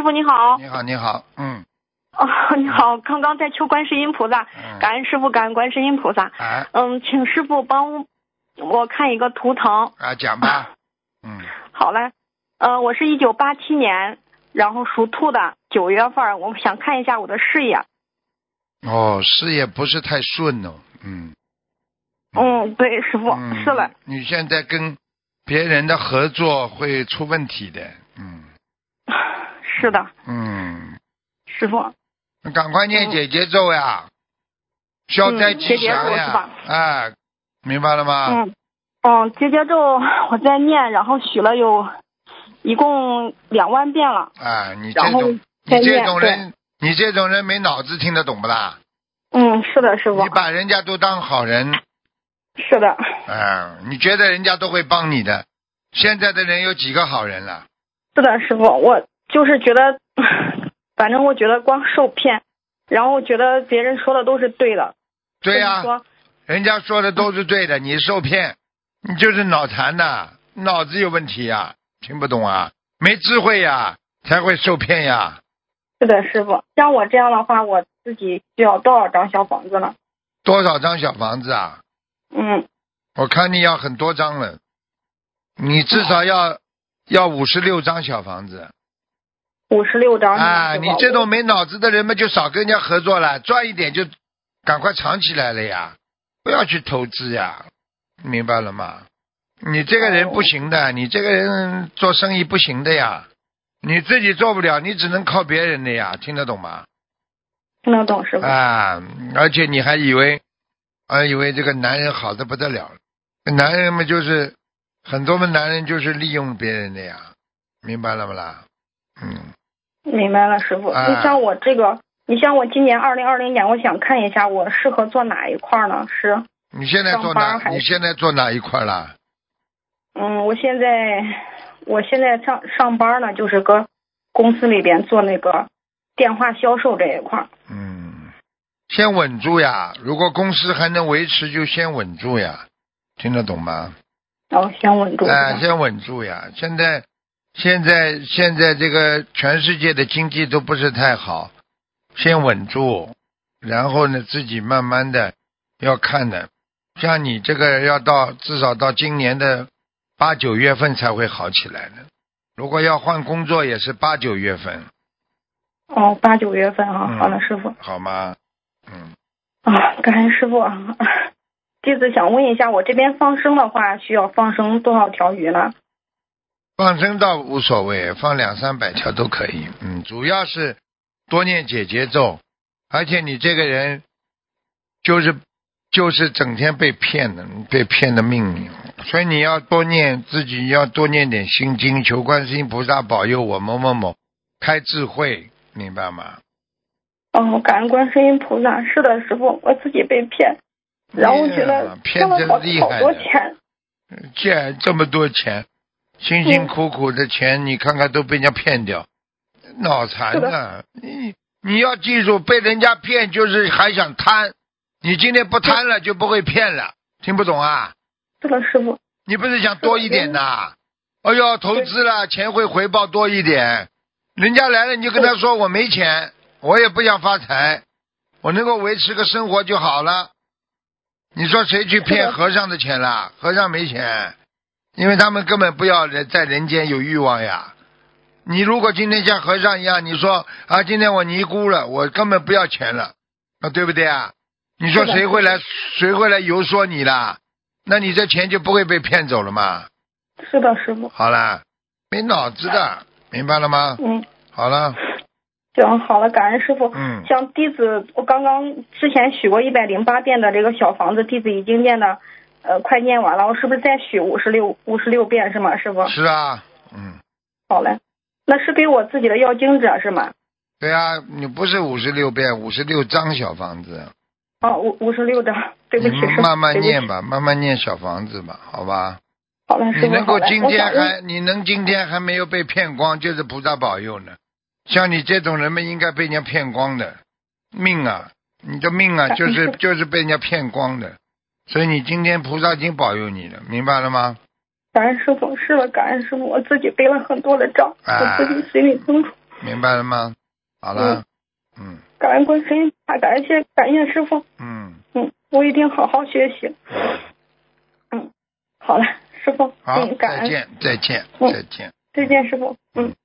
师傅你好。 你好，你好， 哦，你好，刚刚在求观世音菩萨，感恩师傅，感恩观世音菩萨。请师傅帮我看一个图腾。 讲吧。 好嘞。我是1987年，然后属兔的，9月份，我想看一下我的事业。 事业不是太顺哦。 对，师傅，是了。 你现在跟别人的合作会出问题的。 是的。师傅。 赶快念姐姐咒呀，消灾吉祥呀。明白了吗？ 姐姐咒我在念，然后许了一共2万遍了。 你这种人没脑子，听得懂不啦？ 是的，师傅。 你把人家都当好人。 是的。 你觉得人家都会帮你的？现在的人有几个好人了？ 是的，师傅，我就是觉得，反正我觉得光受骗，然后我觉得别人说的都是对的。 对呀，人家说的都是对的，你受骗，你就是脑残呐，脑子有问题呀，听不懂啊，没智慧呀，才会受骗呀。 是的，师傅，像我这样的话，我自己需要多少张小房子呢？ 多少张小房子啊？我看你要很多张了，你至少要56张小房子。 56张。 你这种没脑子的人们就少跟人家合作了，赚一点就赶快藏起来了呀，不要去投资呀，明白了吗？你这个人不行的，你这个人做生意不行的呀，你自己做不了，你只能靠别人的呀，听得懂吗？ 听得懂，师傅。 而且你还以为这个男人好的不得了，男人们就是很多男人就是利用别人的呀，明白了不啦？ 明白了，师傅。你像我今年2020年，我想看一下我适合做哪一块呢？是你现在做哪一块啦？ 我现在上班呢，就是搁公司里边做那个电话销售这一块。 先稳住呀，如果公司还能维持，就先稳住呀，听得懂吗？ 先稳住。 先稳住呀，现在这个全世界的经济都不是太好，先稳住，然后呢自己慢慢的要看的，像你这个要至少到今年的8、9月份才会好起来的，如果要换工作也是8、9月份。 8、9月份啊。好的，师傅。 好吗？ 感恩师傅。弟子想问一下，我这边放生的话，需要放生多少条鱼呢？ 放生倒无所谓，放200、300条都可以。主要是多念姐姐咒，而且你这个人就是整天被骗的命，所以你要自己要多念点心经，求观世音菩萨保佑我某某某开智慧，明白吗？ 感恩观世音菩萨。是的，师傅，我自己被骗，然后觉得骗真厉害的， 好多钱， 借这么多钱，辛辛苦苦的钱，你看看都被人家骗掉，脑残啊！你要记住，被人家骗就是还想贪，你今天不贪了就不会骗了，听不懂啊？ 是的，师傅。 你不是想多一点呐？投资了钱会回报多一点，人家来了你就跟他说我没钱，我也不想发财，我能够维持个生活就好了。你说谁去骗和尚的钱啦？和尚没钱，因为他们根本不要在人间有欲望呀。你如果今天像和尚一样，你说今天我尼姑了，我根本不要钱了，对不对啊？你说谁会来游说你啦？那你这钱就不会被骗走了吗？ 是的，师傅。 好了，没脑子的，明白了吗？好了。 行，好了，感恩师傅。像弟子，我刚刚之前许过108遍的这个小房子，弟子已经念的快念完了，我是不是再许56遍是吗，师傅？ 是啊。 好嘞，那是给我自己的要经者是吗？ 对啊，你不是56遍，56张小房子。 56张，对不起，师傅。 慢慢念吧，慢慢念小房子吧，好吧？ 好嘞，师傅。 你能够今天还没有被骗光，就是菩萨保佑呢。像你这种人们应该被人家骗光的命啊，你的命啊就是被人家骗光的，所以你今天菩萨已经保佑你了，明白了吗？ 感恩师傅。是了，感恩师傅，我自己背了很多的账，我自己心里清楚。 明白了吗？好了， 感恩观世音，感谢师傅。我一定好好学习。好了，师傅。 好， 感恩。 再见。 再见，师傅。